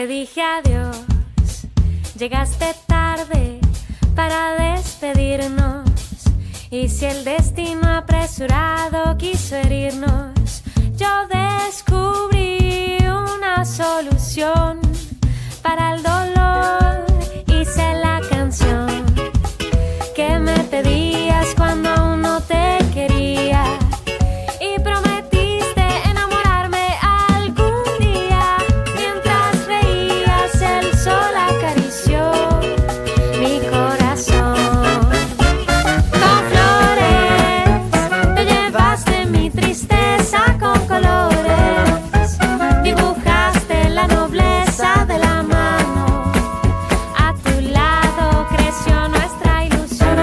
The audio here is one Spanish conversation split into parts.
te dije adiós, llegaste tarde para despedirnos. Y si el destino apresurado quiso herirnos, yo descubrí una solución para el dolor. Hice la canción que me pedías cuando aún no te quería. Y prometiste enamorarme algún día. Mientras reías el sol acarició mi corazón. Con flores te llevaste mi tristeza con colores. Dibujaste la nobleza de la mano. A tu lado creció nuestra ilusión.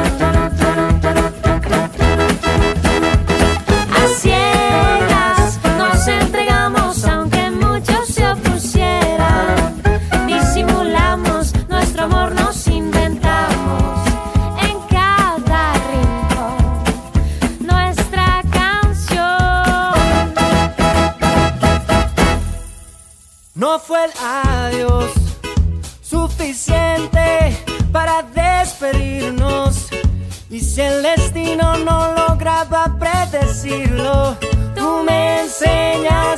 A ciegas nos entregamos aunque muchos se opusieran. Disimulamos nuestro amor, nos inventamos en cada rincón nuestra canción. No fue el adiós suficiente para despedirnos. Y si el destino no lograba predecirlo, tú me enseñas